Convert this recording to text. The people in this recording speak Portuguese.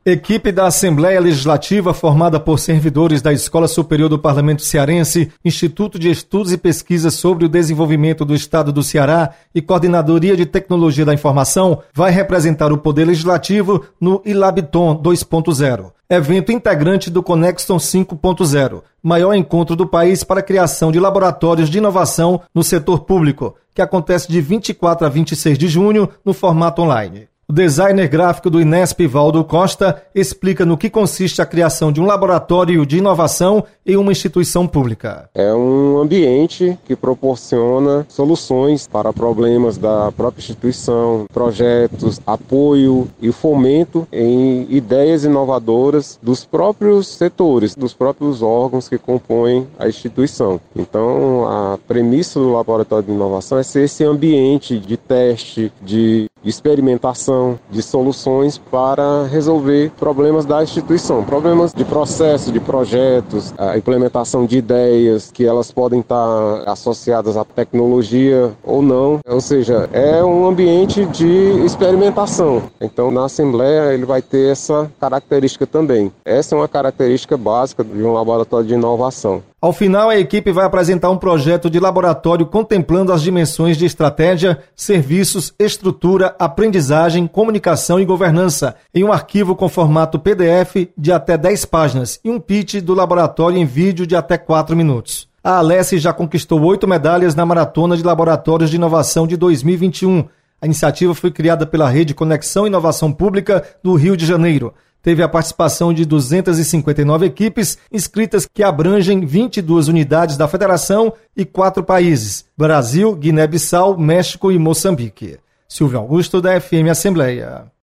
Equipe da Assembleia Legislativa, formada por servidores da Escola Superior do Parlamento Cearense, Instituto de Estudos e Pesquisas sobre o Desenvolvimento do Estado do Ceará e Coordenadoria de Tecnologia da Informação, vai representar o Poder Legislativo no Ilabton 2.0, evento integrante do Conexton 5.0, maior encontro do país para a criação de laboratórios de inovação no setor público, que acontece de 24 a 26 de junho no formato online. O designer gráfico do Inesp, Valdo Costa, explica no que consiste a criação de um laboratório de inovação em uma instituição pública. É um ambiente que proporciona soluções para problemas da própria instituição, projetos, apoio e fomento em ideias inovadoras dos próprios setores, dos próprios órgãos que compõem a instituição. Então, a premissa do laboratório de inovação é ser esse ambiente de teste, de experimentação, de soluções para resolver problemas da instituição, problemas de processo, de projetos, a implementação de ideias que elas podem estar associadas à tecnologia ou não, ou seja, é um ambiente de experimentação. Então, na Assembleia ele vai ter essa característica também. Essa é uma característica básica de um laboratório de inovação. Ao final, a equipe vai apresentar um projeto de laboratório contemplando as dimensões de estratégia, serviços, estrutura, aprendizagem, comunicação e governança, em um arquivo com formato PDF de até 10 páginas e um pitch do laboratório em vídeo de até 4 minutos. A Alesse já conquistou 8 medalhas na Maratona de Laboratórios de Inovação de 2021. A iniciativa foi criada pela Rede Conexão e Inovação Pública do Rio de Janeiro. Teve a participação de 259 equipes inscritas que abrangem 22 unidades da federação e 4 países: Brasil, Guiné-Bissau, México e Moçambique. Silvio Augusto, da FM Assembleia.